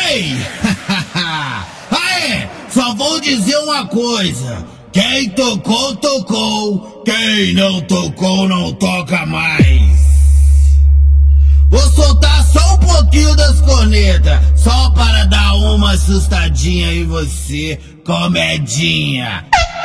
Ei! Aê! Só vou dizer uma coisa. Quem tocou, tocou. Quem não tocou, não toca mais. Vou soltar só um pouquinho das cornetas, só para dar uma assustadinha em você, comedinha.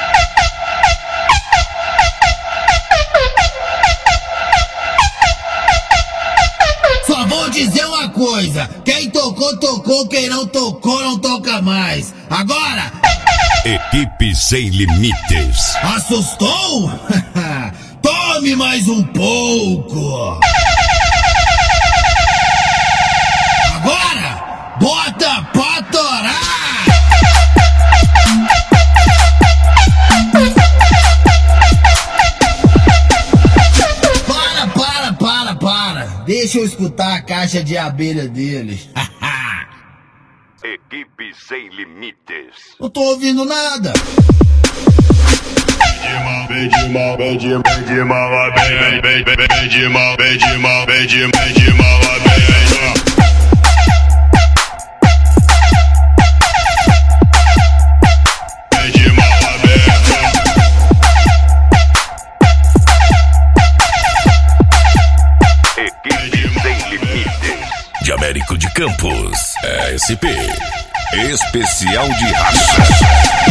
Só vou dizer uma coisa, quem tocou, tocou, quem não tocou, não toca mais. Agora... Equipe Sem Limites. Assustou? Tome mais um pouco. Agora, bota pra torar. Para. Deixa eu escutar a caixa de abelha dele. Equipe Sem Limites. Não tô ouvindo nada. De Américo de Campos, SP, especial de raça.